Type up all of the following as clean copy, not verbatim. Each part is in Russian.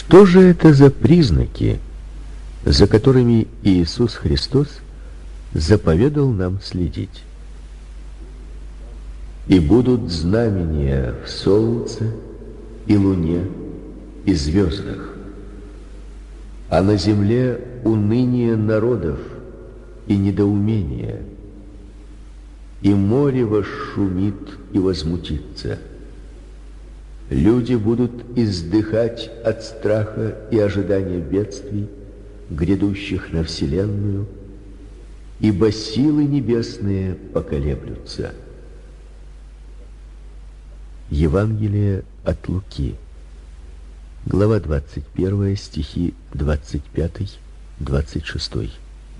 Что же это за признаки, за которыми Иисус Христос заповедал нам следить? «И будут знамения в солнце и луне и звездах, а на земле уныние народов и недоумение, и море восшумит и возмутится. Люди будут издыхать от страха и ожидания бедствий, грядущих на вселенную, ибо силы небесные поколеблются». Евангелие от Луки, глава 21, стихи 25-26.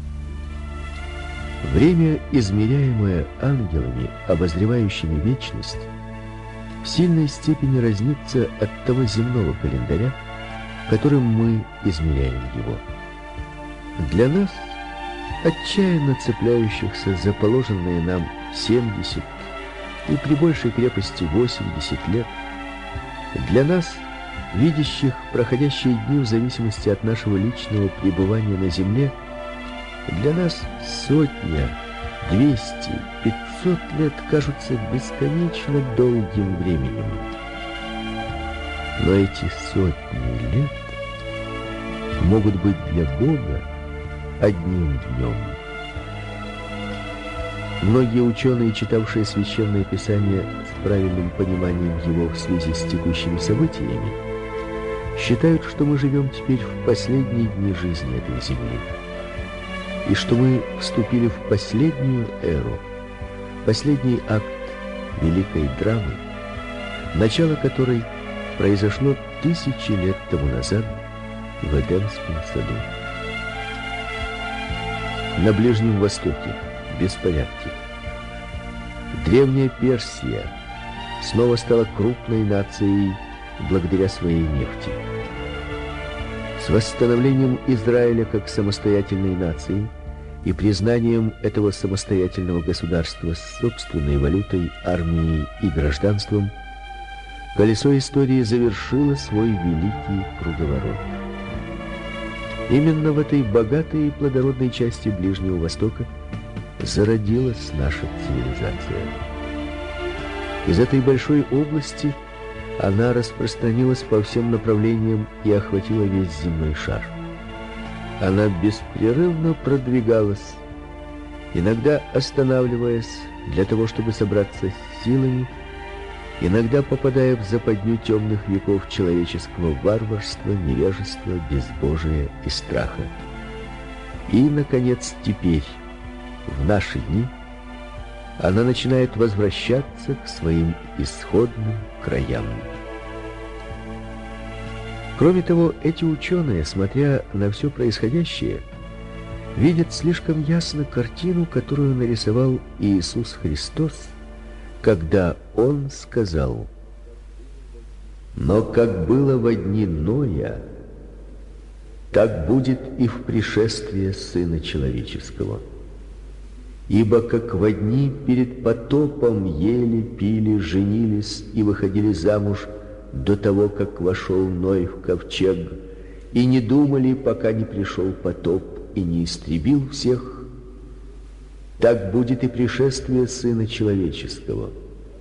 Время, измеряемое ангелами, обозревающими вечность, в сильной степени разнится от того земного календаря, которым мы измеряем его. Для нас, отчаянно цепляющихся за положенные нам 70 и при большей крепости 80 лет, для нас, видящих проходящие дни в зависимости от нашего личного пребывания на земле, для нас 100, 200, 500 лет кажутся бесконечно долгим временем. Но эти сотни лет могут быть для Бога одним днем. Многие ученые, читавшие Священное Писание с правильным пониманием его в связи с текущими событиями, считают, что мы живем теперь в последние дни жизни этой земли, и что мы вступили в последнюю эру, последний акт великой драмы, начало которой произошло 1000 лет тому назад в Эдемском саду. На Ближнем Востоке беспорядки. Древняя Персия снова стала крупной нацией благодаря своей нефти. С восстановлением Израиля как самостоятельной нации и признанием этого самостоятельного государства с собственной валютой, армией и гражданством, колесо истории завершило свой великий круговорот. Именно в этой богатой и плодородной части Ближнего Востока зародилась наша цивилизация. Из этой большой области она распространилась по всем направлениям и охватила весь земной шар. Она беспрерывно продвигалась, иногда останавливаясь для того, чтобы собраться с силами, иногда попадая в западню темных веков человеческого варварства, невежества, безбожия и страха. И, наконец, теперь, в наши дни, она начинает возвращаться к своим исходным краям. Кроме того, эти ученые, смотря на все происходящее, видят слишком ясно картину, которую нарисовал Иисус Христос, когда Он сказал: «Но как было во дни Ноя, так будет и в пришествии Сына Человеческого. Ибо как во дни перед потопом ели, пили, женились и выходили замуж до того, как вошел Ной в ковчег, и не думали, пока не пришел потоп и не истребил всех, так будет и пришествие Сына Человеческого.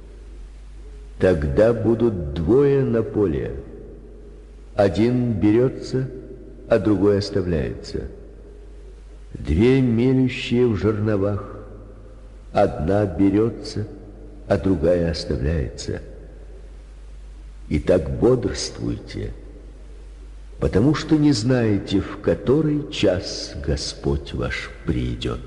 Тогда будут двое на поле, один берется, а другой оставляется. Две мелющие в жерновах, одна берется, а другая оставляется. Итак, бодрствуйте, потому что не знаете, в который час Господь ваш придет».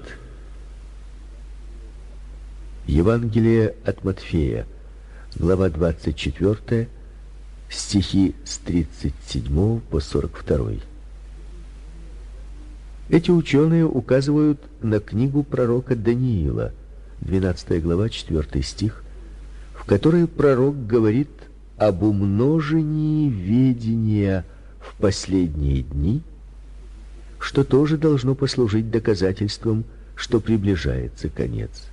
Евангелие от Матфея, глава 24, стихи с 37 по 42. Эти ученые указывают на книгу пророка Даниила, 12 глава, 4 стих, в которой пророк говорит об умножении ведения в последние дни, что тоже должно послужить доказательством, что приближается конец.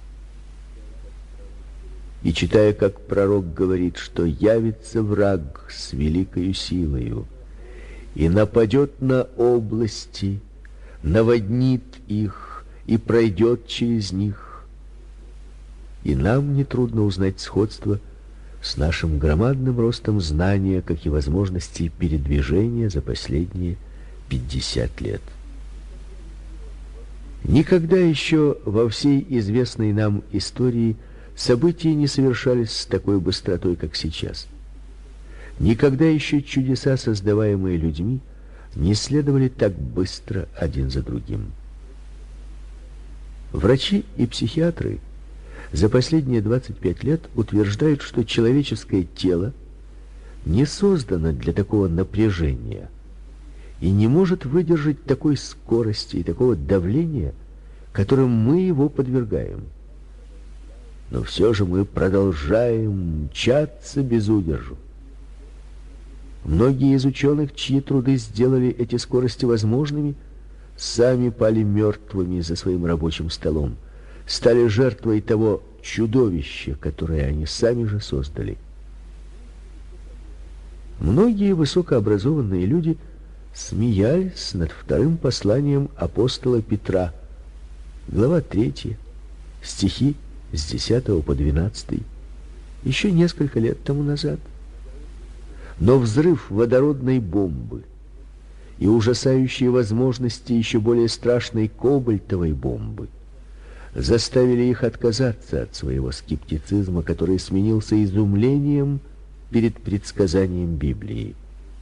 И читая, как пророк говорит, что явится враг с великою силою, и нападет на области, наводнит их и пройдет через них. И нам нетрудно узнать сходство с нашим громадным ростом знания, как и возможностей передвижения за последние 50 лет. Никогда еще во всей известной нам истории события не совершались с такой быстротой, как сейчас. Никогда еще чудеса, создаваемые людьми, не следовали так быстро один за другим. Врачи и психиатры за последние 25 лет утверждают, что человеческое тело не создано для такого напряжения и не может выдержать такой скорости и такого давления, которым мы его подвергаем. Но все же мы продолжаем мчаться без удержу. Многие из ученых, чьи труды сделали эти скорости возможными, сами пали мертвыми за своим рабочим столом, стали жертвой того чудовища, которое они сами же создали. Многие высокообразованные люди смеялись над вторым посланием апостола Петра, глава 3, стихи с 10 по 12, еще несколько лет тому назад. Но взрыв водородной бомбы и ужасающие возможности еще более страшной кобальтовой бомбы заставили их отказаться от своего скептицизма, который сменился изумлением перед предсказанием Библии.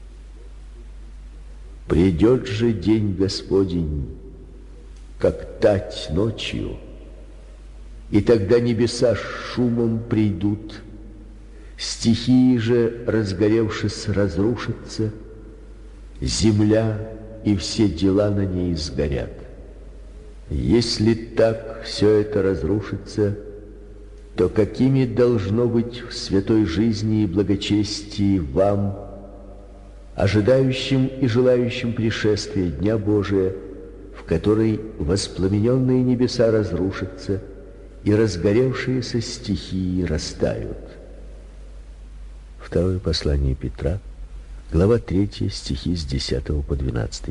«Придет же день Господень, как тать ночью, и тогда небеса с шумом придут, стихии же, разгоревшись, разрушатся, земля и все дела на ней сгорят. Если так все это разрушится, то какими должно быть в святой жизни и благочестии вам, ожидающим и желающим пришествия Дня Божия, в который воспламененные небеса разрушатся и разгоревшиеся стихии растают». Второе послание Петра, глава 3, стихи с 10 по 12.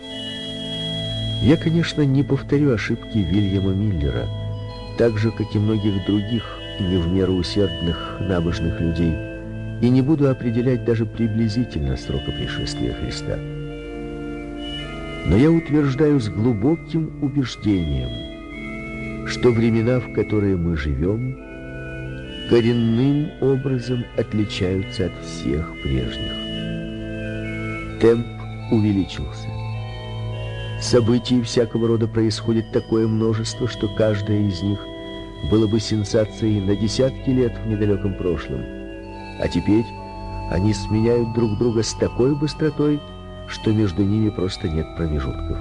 Я, конечно, не повторю ошибки Вильяма Миллера, так же, как и многих других не в меру усердных набожных людей, и не буду определять даже приблизительно срока пришествия Христа. Но я утверждаю с глубоким убеждением, что времена, в которые мы живем, коренным образом отличаются от всех прежних. Темп увеличился. Событий всякого рода происходит такое множество, что каждое из них было бы сенсацией на десятки лет в недалеком прошлом. А теперь они сменяют друг друга с такой быстротой, что между ними просто нет промежутков.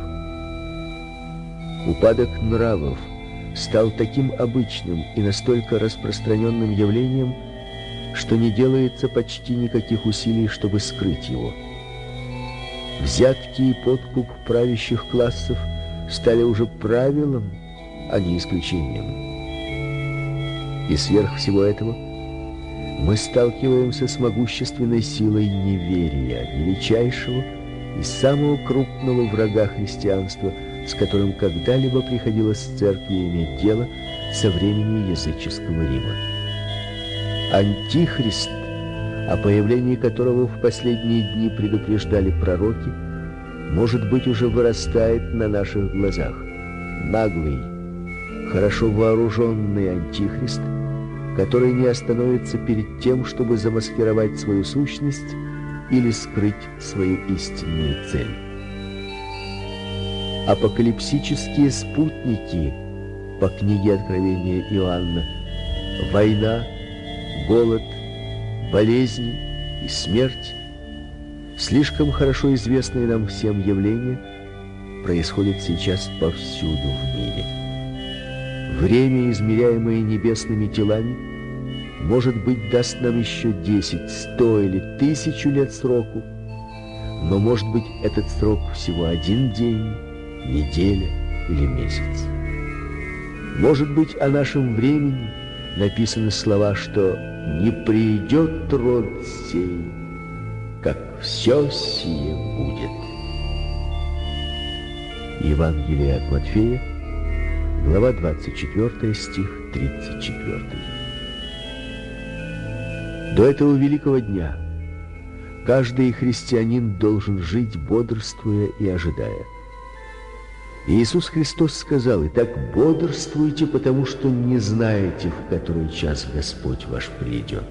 Упадок нравов стал таким обычным и настолько распространенным явлением, что не делается почти никаких усилий, чтобы скрыть его. Взятки и подкуп правящих классов стали уже правилом, а не исключением. И сверх всего этого мы сталкиваемся с могущественной силой неверия, величайшего и самого крупного врага христианства, с которым когда-либо приходилось церкви иметь дело со времени языческого Рима. Антихрист, о появлении которого в последние дни предупреждали пророки, может быть, уже вырастает на наших глазах. Наглый, хорошо вооруженный антихрист, который не остановится перед тем, чтобы замаскировать свою сущность или скрыть свою истинную цель. Апокалипсические спутники по книге Откровения Иоанна, война, голод, болезни и смерть, слишком хорошо известные нам всем явления, происходят сейчас повсюду в мире. Время, измеряемое небесными телами, может быть, даст нам еще 10, 100 или 1000 лет сроку, но, может быть, этот срок всего 1 день, неделя или месяц. Может быть, о нашем времени написаны слова, что «не придет род сей, как все сие будет. Евангелие от Матфея, глава 24, стих 34. До этого великого дня каждый христианин должен жить, бодрствуя и ожидая. Иисус Христос сказал: «Итак, бодрствуйте, потому что не знаете, в который час Господь ваш придет».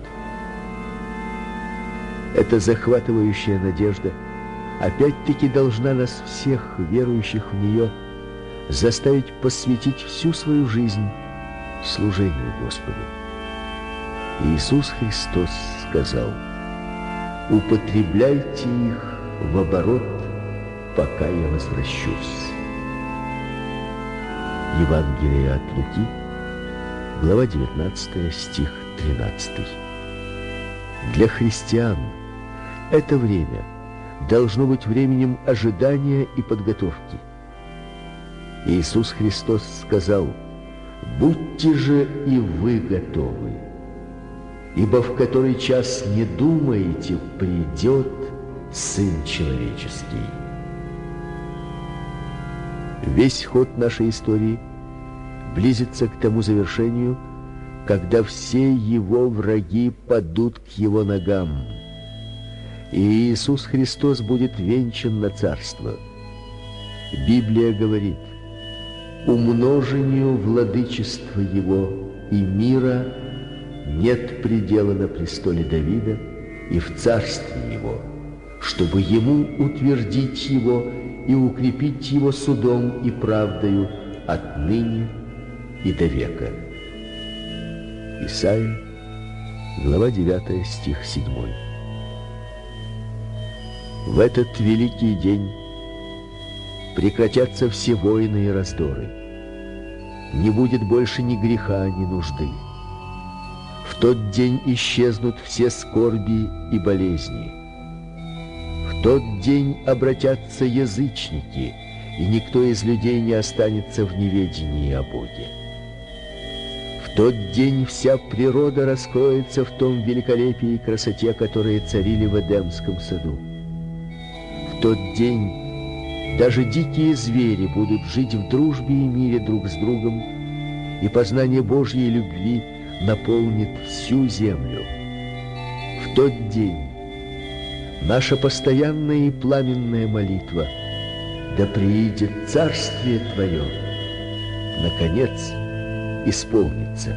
Эта захватывающая надежда опять-таки должна нас всех, верующих в нее, заставить посвятить всю свою жизнь служению Господу. Иисус Христос сказал: «Употребляйте их в оборот, пока я возвращусь». Евангелие от Луки, глава 19, стих 13. Для христиан это время должно быть временем ожидания и подготовки. Иисус Христос сказал: «Будьте же и вы готовы, ибо в который час не думаете, придет Сын Человеческий». Весь ход нашей истории близится к тому завершению, когда все его враги падут к его ногам, и Иисус Христос будет венчан на царство. Библия говорит: «Умножению владычества его и мира нет предела на престоле Давида и в царстве его, чтобы ему утвердить его и укрепить его судом и правдою отныне и до века». Исайя, глава 9, стих 7. В этот великий день прекратятся все войны и раздоры. Не будет больше ни греха, ни нужды. В тот день исчезнут все скорби и болезни. В тот день обратятся язычники, и никто из людей не останется в неведении о Боге. В тот день вся природа раскроется в том великолепии и красоте, которые царили в Эдемском саду. В тот день даже дикие звери будут жить в дружбе и мире друг с другом, и познание Божьей любви наполнит всю землю. В тот день наша постоянная и пламенная молитва: «Да приидет Царствие Твое», наконец исполнится.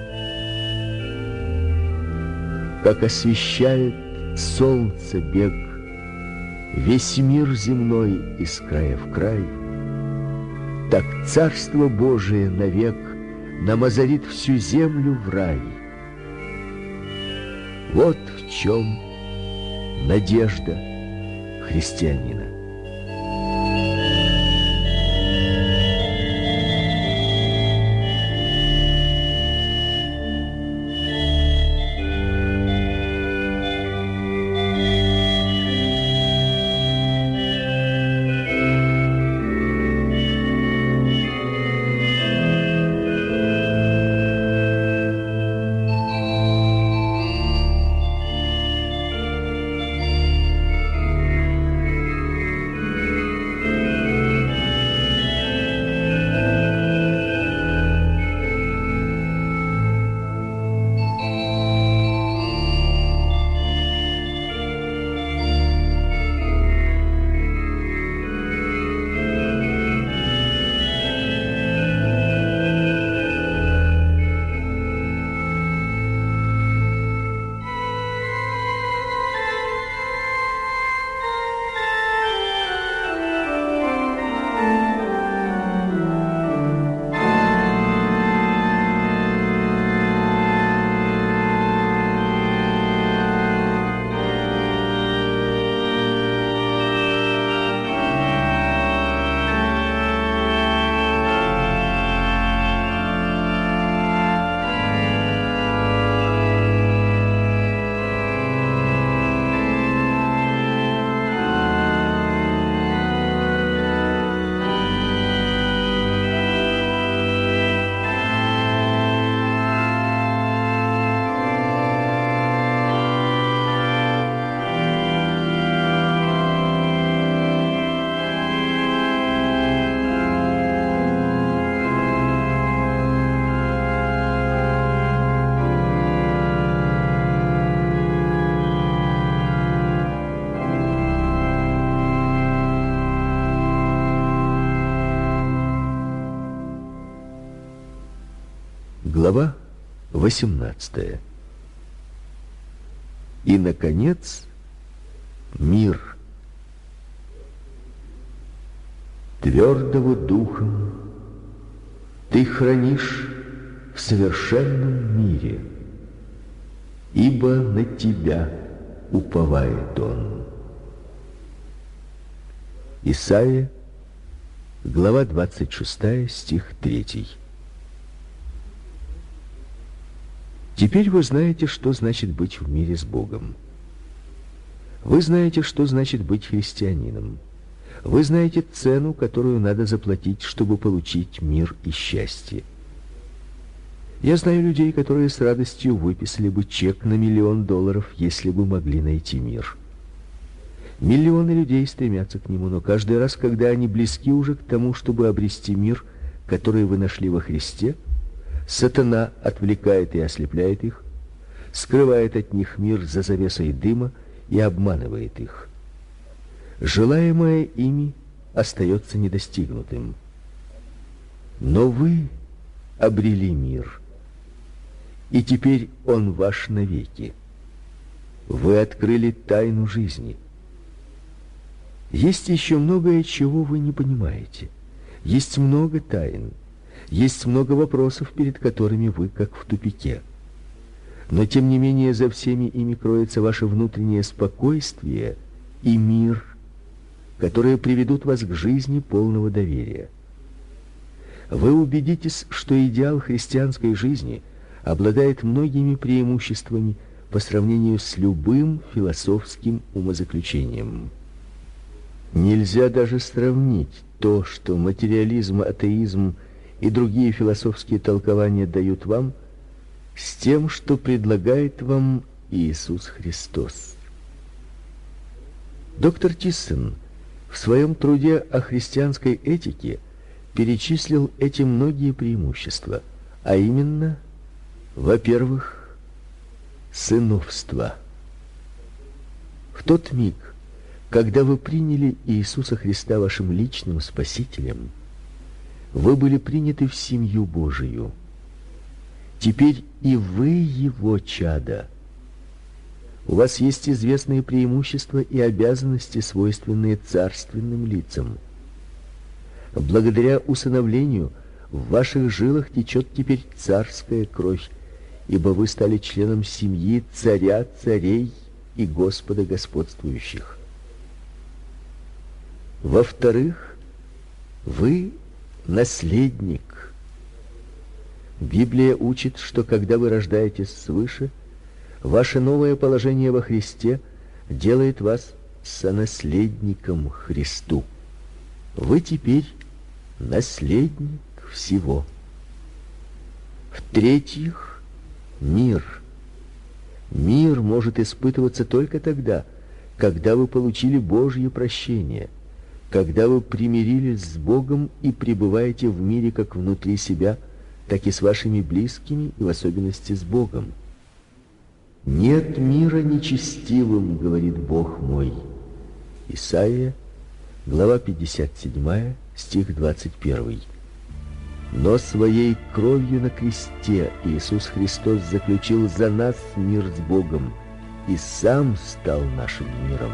Как освещает солнце бег весь мир земной из края в край, так Царство Божие навек нам озарит всю землю в рай. Вот в чем надежда христианина. Глава 18. И, наконец, мир. Твердого духом ты хранишь в совершенном мире, ибо на тебя уповает он. Исайя, глава 26, стих 3. Теперь вы знаете, что значит быть в мире с Богом. Вы знаете, что значит быть христианином. Вы знаете цену, которую надо заплатить, чтобы получить мир и счастье. Я знаю людей, которые с радостью выписали бы чек на $1 миллион, если бы могли найти мир. Миллионы людей стремятся к нему, но каждый раз, когда они близки уже к тому, чтобы обрести мир, который вы нашли во Христе, сатана отвлекает и ослепляет их, скрывает от них мир за завесой дыма и обманывает их. Желаемое ими остается недостигнутым. Но вы обрели мир, и теперь он ваш навеки. Вы открыли тайну жизни. Есть еще многое, чего вы не понимаете. Есть много тайн. Есть много вопросов, перед которыми вы как в тупике. Но, тем не менее, за всеми ими кроется ваше внутреннее спокойствие и мир, которые приведут вас к жизни полного доверия. Вы убедитесь, что идеал христианской жизни обладает многими преимуществами по сравнению с любым философским умозаключением. Нельзя даже сравнить то, что материализм, атеизм и другие философские толкования дают вам, с тем, что предлагает вам Иисус Христос. Доктор Тиссен в своем труде о христианской этике перечислил эти многие преимущества, а именно, во-первых, сыновство. В тот миг, когда вы приняли Иисуса Христа вашим личным Спасителем, вы были приняты в семью Божию. Теперь и вы Его чада. У вас есть известные преимущества и обязанности, свойственные царственным лицам. Благодаря усыновлению в ваших жилах течет теперь царская кровь, ибо вы стали членом семьи царя царей и Господа господствующих. Во-вторых, вы наследник. Библия учит, что когда вы рождаетесь свыше, ваше новое положение во Христе делает вас сонаследником Христу. Вы теперь наследник всего. В-третьих, мир. Мир может испытываться только тогда, когда вы получили Божье прощение, когда вы примирились с Богом и пребываете в мире как внутри себя, так и с вашими близкими, и в особенности с Богом. «Нет мира нечестивым, — говорит Бог мой». Исайя, глава 57, стих 21. Но своей кровью на кресте Иисус Христос заключил за нас мир с Богом и сам стал нашим миром.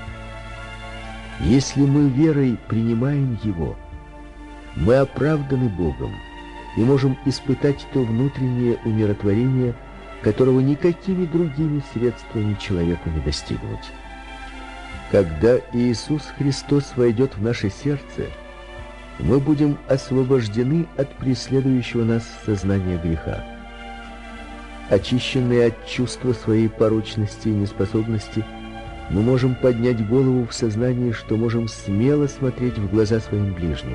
Если мы верой принимаем Его, мы оправданы Богом и можем испытать то внутреннее умиротворение, которого никакими другими средствами человеку не достигнуть. Когда Иисус Христос войдет в наше сердце, мы будем освобождены от преследующего нас сознания греха. Очищенные от чувства своей порочности и неспособности, мы можем поднять голову в сознании, что можем смело смотреть в глаза своим ближним.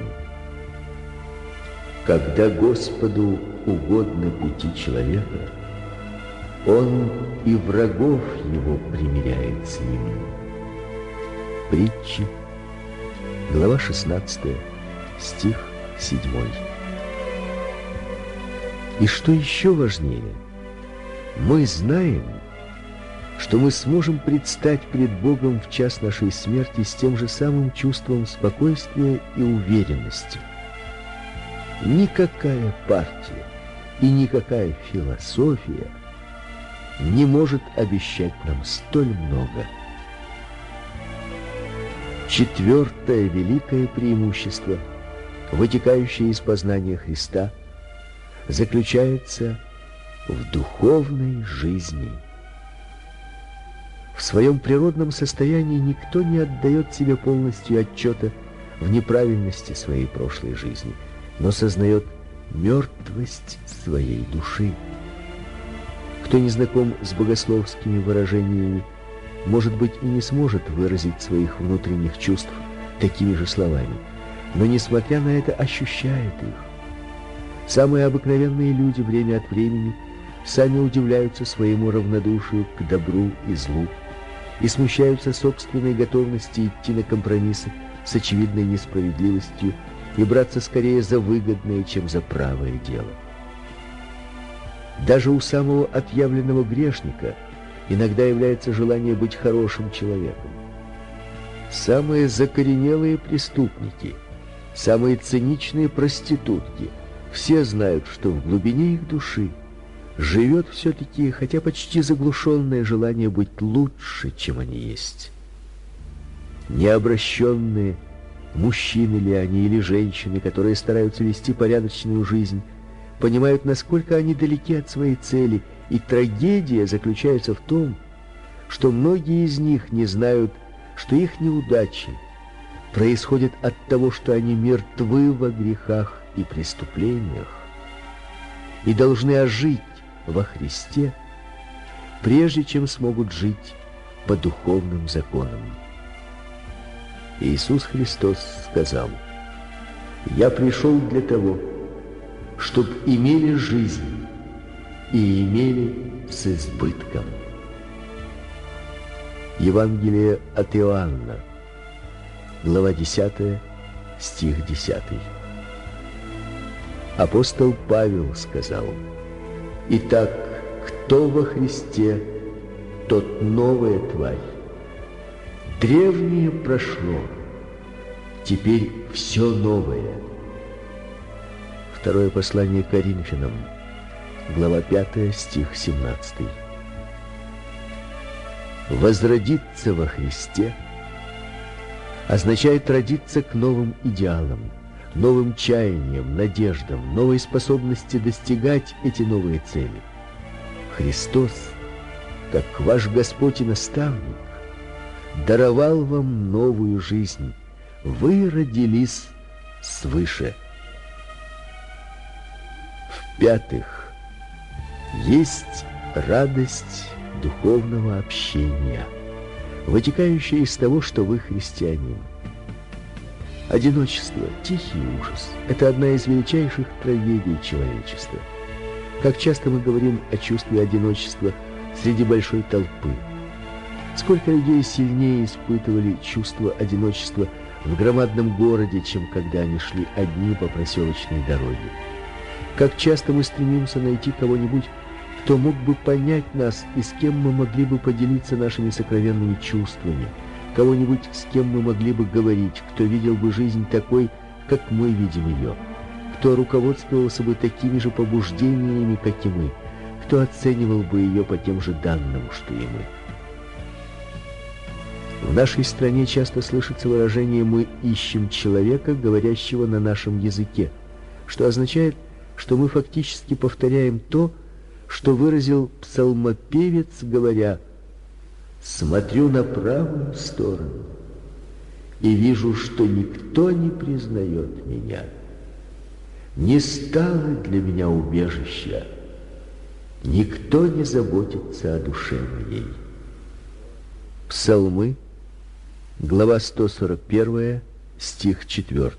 Когда Господу угодно пути человека, Он и врагов его примиряет с ним. Притчи, глава 16, стих 7. И что еще важнее, мы знаем, что мы сможем предстать пред Богом в час нашей смерти с тем же самым чувством спокойствия и уверенности. Никакая партия, и никакая философия не может обещать нам столь много. Четвертое великое преимущество, вытекающее из познания Христа, заключается в духовной жизни. В своем природном состоянии никто не отдает себе полностью отчета в неправильности своей прошлой жизни, но сознает мертвость своей души. Кто не знаком с богословскими выражениями, может быть, и не сможет выразить своих внутренних чувств такими же словами, но, несмотря на это, ощущает их. Самые обыкновенные люди время от времени сами удивляются своему равнодушию к добру и злу и смущаются собственной готовности идти на компромиссы с очевидной несправедливостью и браться скорее за выгодное, чем за правое дело. Даже у самого отъявленного грешника иногда является желание быть хорошим человеком. Самые закоренелые преступники, самые циничные проститутки все знают, что в глубине их души живет все-таки, хотя почти заглушенное желание быть лучше, чем они есть. Необращенные, мужчины ли они или женщины, которые стараются вести порядочную жизнь, понимают, насколько они далеки от своей цели, и трагедия заключается в том, что многие из них не знают, что их неудачи происходят от того, что они мертвы во грехах и преступлениях и должны ожить во Христе, прежде чем смогут жить по духовным законам. Иисус Христос сказал: «Я пришел для того, чтобы имели жизнь и имели с избытком». Евангелие от Иоанна, глава 10, стих 10. Апостол Павел сказал: «Итак, кто во Христе, тот новая тварь. Древнее прошло, теперь все новое». Второе послание к Коринфянам, глава 5, стих 17. Возродиться во Христе означает родиться к новым идеалам, новым чаяниям, надеждам, новой способности достигать эти новые цели. Христос, как ваш Господь и наставник, даровал вам новую жизнь. Вы родились свыше. В-пятых, есть радость духовного общения, вытекающая из того, что вы христианин. Одиночество, тихий ужас – это одна из величайших трагедий человечества. Как часто мы говорим о чувстве одиночества среди большой толпы. Сколько людей сильнее испытывали чувство одиночества в громадном городе, чем когда они шли одни по проселочной дороге. Как часто мы стремимся найти кого-нибудь, кто мог бы понять нас и с кем мы могли бы поделиться нашими сокровенными чувствами, кого-нибудь, с кем мы могли бы говорить, кто видел бы жизнь такой, как мы видим ее, кто руководствовался бы такими же побуждениями, как и мы, кто оценивал бы ее по тем же данным, что и мы. В нашей стране часто слышится выражение «мы ищем человека, говорящего на нашем языке», что означает, что мы фактически повторяем то, что выразил псалмопевец, говоря: «Смотрю на правую сторону и вижу, что никто не признает меня. Не стало для меня убежища, никто не заботится о душе моей». Псалмы, глава 141, стих 4.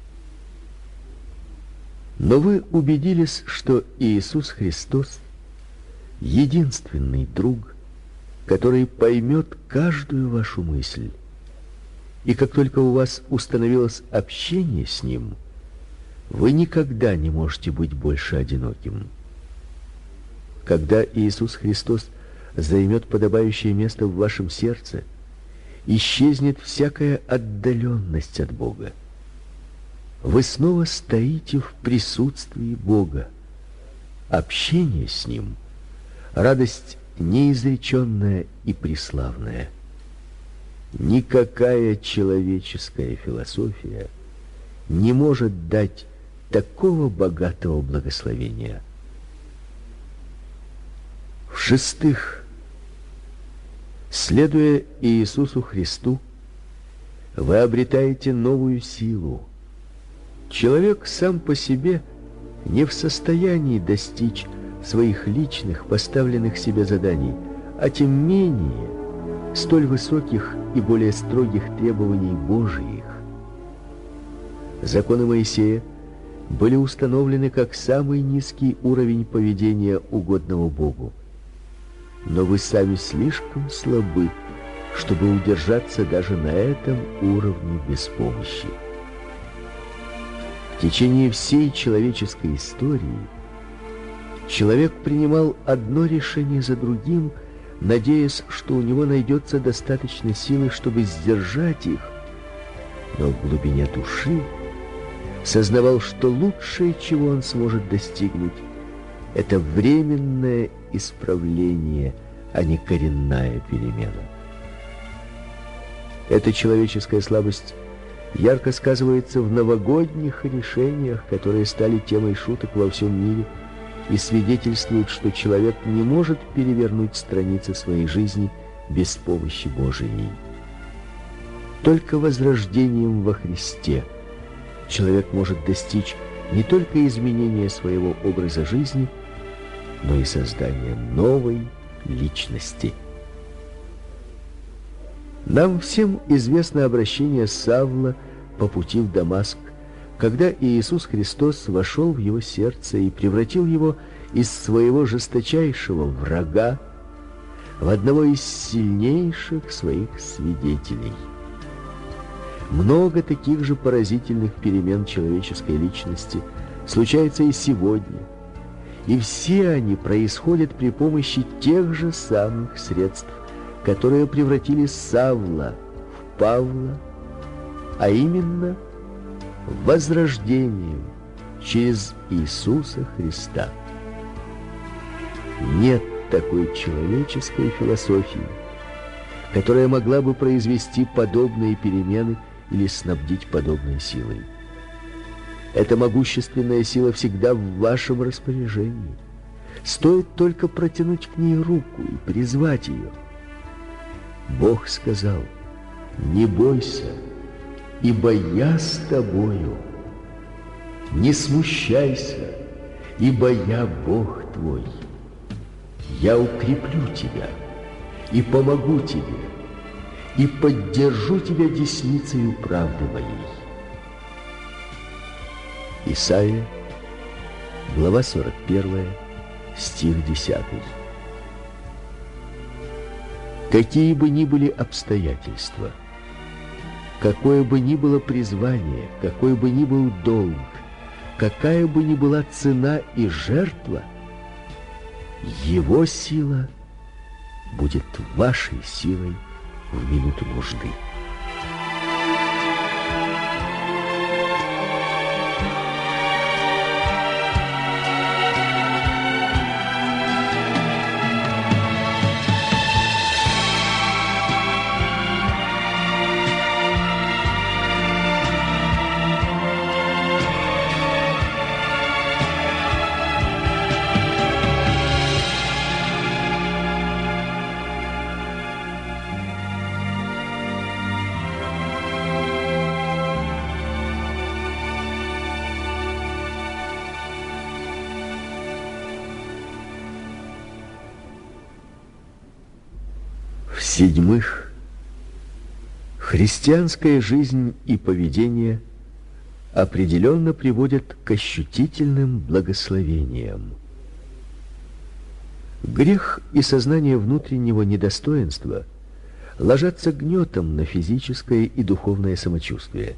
Но вы убедились, что Иисус Христос — единственный друг, который поймет каждую вашу мысль. И как только у вас установилось общение с Ним, вы никогда не можете быть больше одиноким. Когда Иисус Христос займет подобающее место в вашем сердце, исчезнет всякая отдаленность от Бога. Вы снова стоите в присутствии Бога. общение с Ним — радость неизреченная и преславная. Никакая человеческая философия не может дать такого богатого благословения. В-шестых, следуя Иисусу Христу, вы обретаете новую силу. Человек сам по себе не в состоянии достичь своих личных, поставленных себе заданий, а тем менее столь высоких и более строгих требований Божиих. Законы Моисея были установлены как самый низкий уровень поведения, угодного Богу. Но вы сами слишком слабы, чтобы удержаться даже на этом уровне без помощи. В течение всей человеческой истории человек принимал одно решение за другим, надеясь, что у него найдется достаточно силы, чтобы сдержать их, но в глубине души сознавал, что лучшее, чего он сможет достигнуть, это временное исправление, а не коренная перемена. Эта человеческая слабость ярко сказывается в новогодних решениях, которые стали темой шуток во всем мире и свидетельствуют, что человек не может перевернуть страницы своей жизни без помощи Божией. Только возрождением во Христе человек может достичь не только изменения своего образа жизни, но и создания новой личности. Нам всем известно обращение Савла по пути в Дамаск, когда Иисус Христос вошел в его сердце и превратил его из своего жесточайшего врага в одного из сильнейших своих свидетелей. Много таких же поразительных перемен человеческой личности случается и сегодня, и все они происходят при помощи тех же самых средств, которые превратили Савла в Павла, а именно возрождением через Иисуса Христа. Нет такой человеческой философии, которая могла бы произвести подобные перемены или снабдить подобной силой. Эта могущественная сила всегда в вашем распоряжении. Стоит только протянуть к ней руку и призвать ее. Бог сказал: «Не бойся, ибо я с тобою. Не смущайся, ибо я Бог твой. Я укреплю тебя и помогу тебе, и поддержу тебя десницею правды моей». Исайя, глава 41, стих 10. Какие бы ни были обстоятельства, какое бы ни было призвание, какой бы ни был долг, какая бы ни была цена и жертва, Его сила будет вашей силой в минуту нужды. В-седьмых, христианская жизнь и поведение определенно приводят к ощутительным благословениям. Грех и сознание внутреннего недостоинства ложатся гнетом на физическое и духовное самочувствие.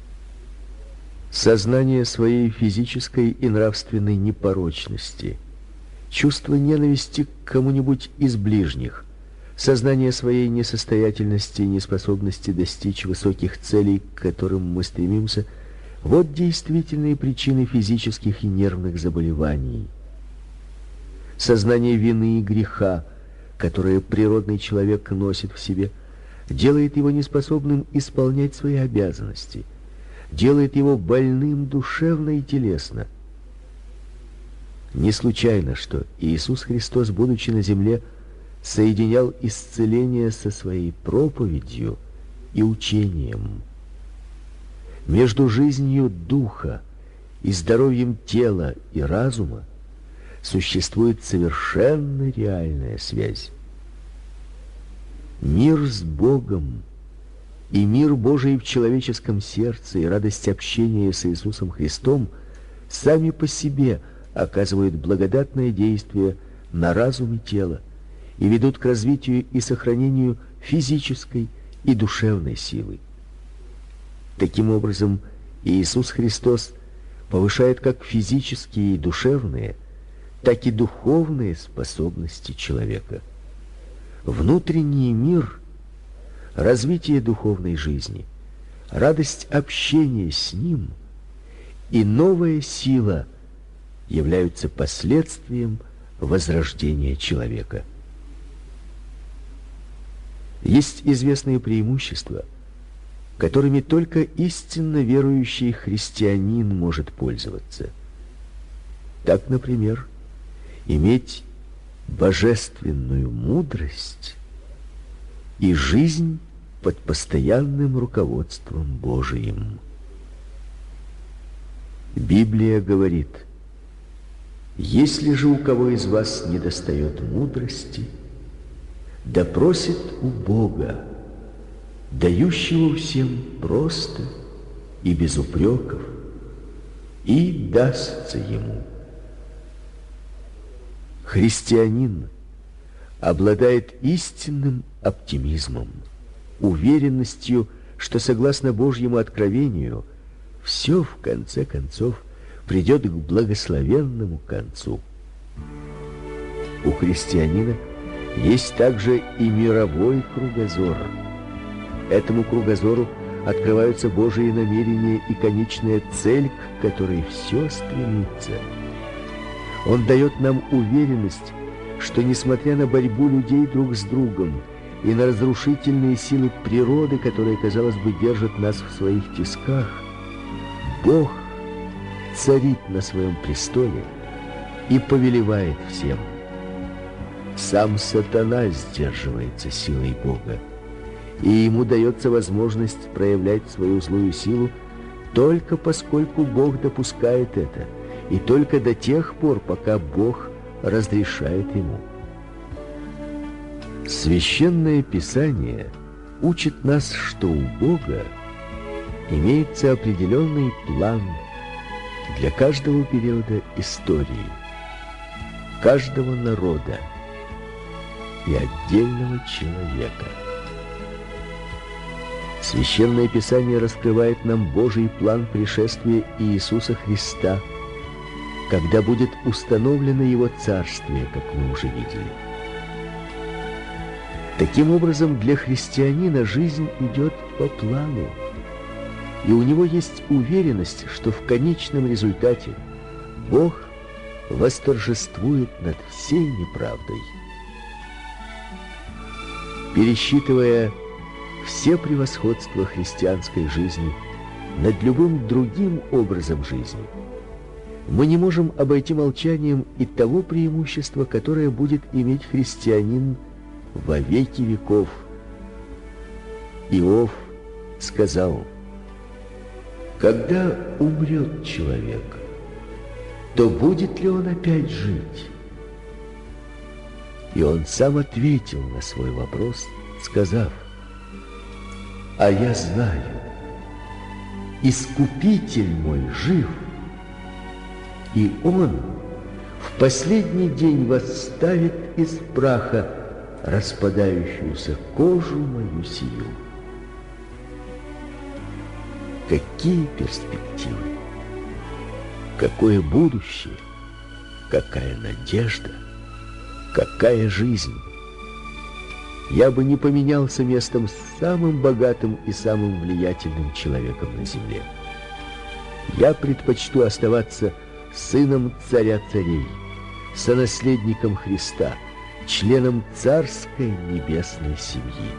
Сознание своей физической и нравственной непорочности, чувство ненависти к кому-нибудь из ближних, сознание своей несостоятельности и неспособности достичь высоких целей, к которым мы стремимся, вот действительные причины физических и нервных заболеваний. Сознание вины и греха, которое природный человек носит в себе, делает его неспособным исполнять свои обязанности, делает его больным душевно и телесно. Не случайно, что Иисус Христос, будучи на земле, соединял исцеление со своей проповедью и учением. Между жизнью духа и здоровьем тела и разума существует совершенно реальная связь. Мир с Богом и мир Божий в человеческом сердце и радость общения с Иисусом Христом сами по себе оказывают благодатное действие на разум и тело и ведут к развитию и сохранению физической и душевной силы. Таким образом, Иисус Христос повышает как физические и душевные, так и духовные способности человека. Внутренний мир, развитие духовной жизни, радость общения с Ним и новая сила являются последствием возрождения человека. Есть известные преимущества, которыми только истинно верующий христианин может пользоваться. Так, например, иметь божественную мудрость и жизнь под постоянным руководством Божиим. Библия говорит: «Если же у кого из вас недостает мудрости, да просит у Бога, дающего всем просто и без упреков, и дастся ему». Христианин обладает истинным оптимизмом, уверенностью, что согласно Божьему откровению все в конце концов придет к благословенному концу. У христианина есть также и мировой кругозор. Этому кругозору открываются Божьи намерения и конечная цель, к которой все стремится. Он дает нам уверенность, что, несмотря на борьбу людей друг с другом и на разрушительные силы природы, которые, казалось бы, держат нас в своих тисках, Бог царит на своем престоле и повелевает всем. Сам сатана сдерживается силой Бога, и ему дается возможность проявлять свою злую силу только поскольку Бог допускает это, и только до тех пор, пока Бог разрешает ему. Священное Писание учит нас, что у Бога имеется определенный план для каждого периода истории, каждого народа и отдельного человека. Священное Писание раскрывает нам Божий план пришествия Иисуса Христа, когда будет установлено Его Царствие, как мы уже видели. Таким образом, для христианина жизнь идет по плану, и у него есть уверенность, что в конечном результате Бог восторжествует над всей неправдой. Пересчитывая все превосходства христианской жизни над любым другим образом жизни, мы не можем обойти молчанием и того преимущества, которое будет иметь христианин во веки веков. Иов сказал: «Когда умрет человек, то будет ли он опять жить?» И он сам ответил на свой вопрос, сказав: «А я знаю, Искупитель мой жив, и Он в последний день восставит из праха распадающуюся кожу мою сию». Какие перспективы, какое будущее, какая надежда, какая жизнь! Я бы не поменялся местом с самым богатым и самым влиятельным человеком на земле. Я предпочту оставаться сыном царя царей, сонаследником Христа, членом царской небесной семьи.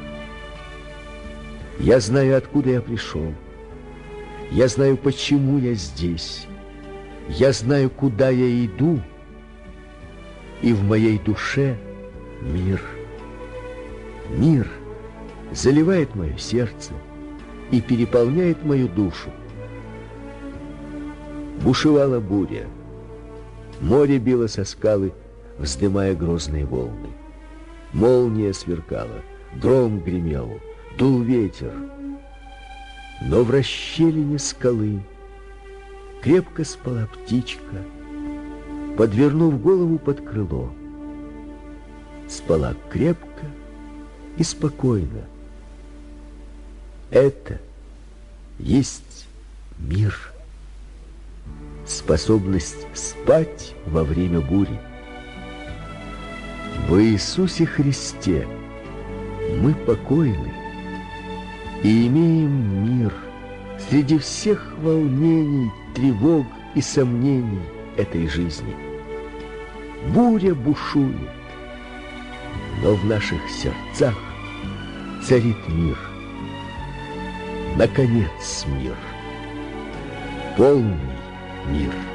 Я знаю, откуда я пришел. Я знаю, почему я здесь. Я знаю, куда я иду. И в моей душе мир. Мир заливает мое сердце и переполняет мою душу. Бушевала буря. Море било со скалы, вздымая грозные волны. Молния сверкала, гром гремел, дул ветер. Но в расщелине скалы крепко спала птичка, подвернув голову под крыло. Спала крепко и спокойно. Это есть мир. Способность спать во время бури. В Иисусе Христе мы покойны и имеем мир среди всех волнений, тревог и сомнений этой жизни. Буря бушует, но в наших сердцах царит мир. Наконец, мир. Полный мир.